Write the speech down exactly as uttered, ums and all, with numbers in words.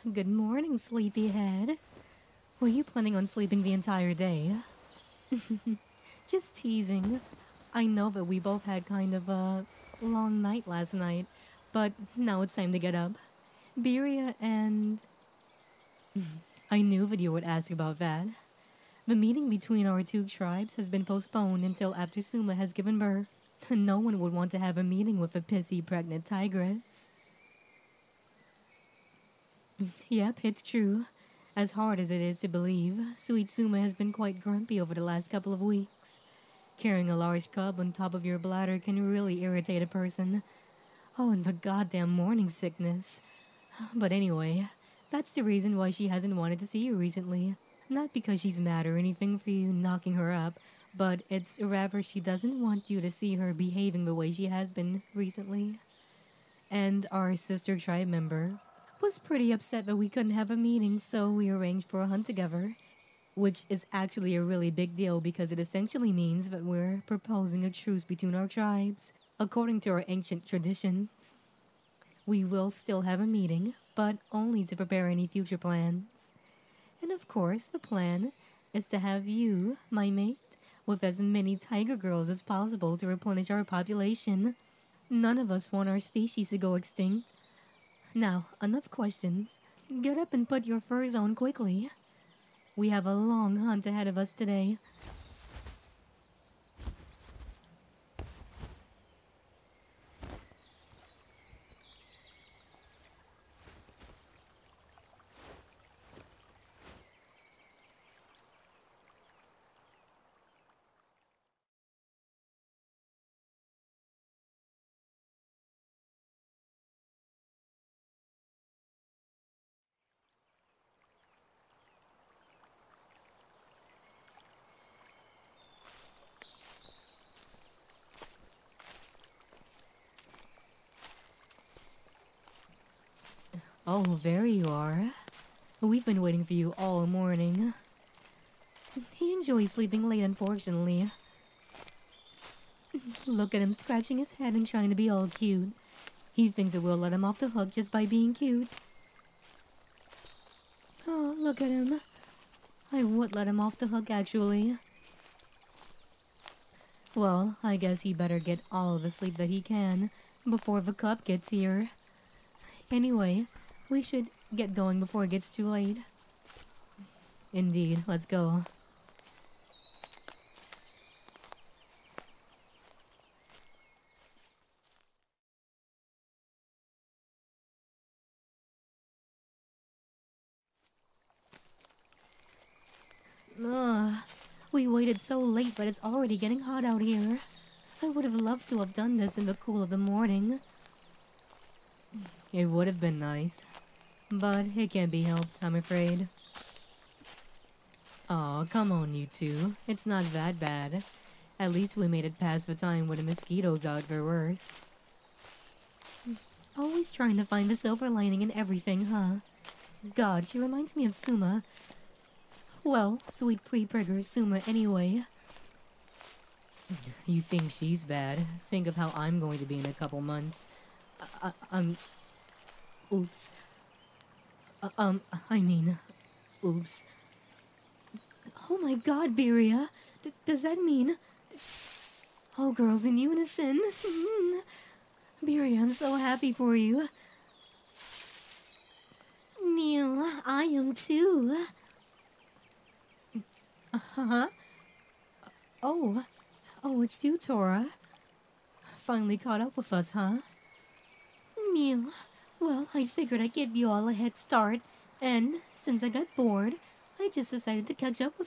Good morning, sleepyhead. Were you planning on sleeping the entire day? Just teasing. I know that we both had kind of a long night last night, but now it's time to get up. Biria and. I knew that you would ask about that. The meeting between our two tribes has been postponed until after Suma has given birth. No one would want to have a meeting with a pissy pregnant tigress. Yep, it's true. As hard as it is to believe, Sweet Suma has been quite grumpy over the last couple of weeks. Carrying a large cub on top of your bladder can really irritate a person. Oh, and the goddamn morning sickness. But anyway, that's the reason why she hasn't wanted to see you recently. Not because she's mad or anything for you knocking her up, but it's rather she doesn't want you to see her behaving the way she has been recently. And our sister tribe member was pretty upset that we couldn't have a meeting, so we arranged for a hunt together. Which is actually a really big deal because it essentially means that we're proposing a truce between our tribes. According to our ancient traditions, we will still have a meeting, but only to prepare any future plans. And of course, the plan is to have you, my mate, with as many tiger girls as possible to replenish our population. None of us want our species to go extinct. Now, enough questions. Get up and put your furs on quickly. We have a long hunt ahead of us today. Oh, there you are. We've been waiting for you all morning. He enjoys sleeping late, unfortunately. Look at him scratching his head and trying to be all cute. He thinks that we'll let him off the hook just by being cute. Oh, look at him. I would let him off the hook, actually. Well, I guess he better get all the sleep that he can before the cup gets here. Anyway, we should get going before it gets too late. Indeed, let's go. Ugh, we waited so late, but it's already getting hot out here. I would have loved to have done this in the cool of the morning. It would have been nice, but it can't be helped, I'm afraid. Aw, come on, you two. It's not that bad. At least we made it past the time when the mosquitoes are at their worst. Always trying to find the silver lining in everything, huh? God, she reminds me of Suma. Well, sweet pre-prigger Suma anyway. You think she's bad? Think of how I'm going to be in a couple months. Uh, um, oops. Uh, um, I mean, oops. Oh my god, Biria. D- does that mean... All girls in unison? Biria, I'm so happy for you. Mew, I am too. Huh? Oh, oh, it's you, Tora. Finally caught up with us, huh? Mew. Well, I figured I'd give you all a head start, and since I got bored, I just decided to catch up with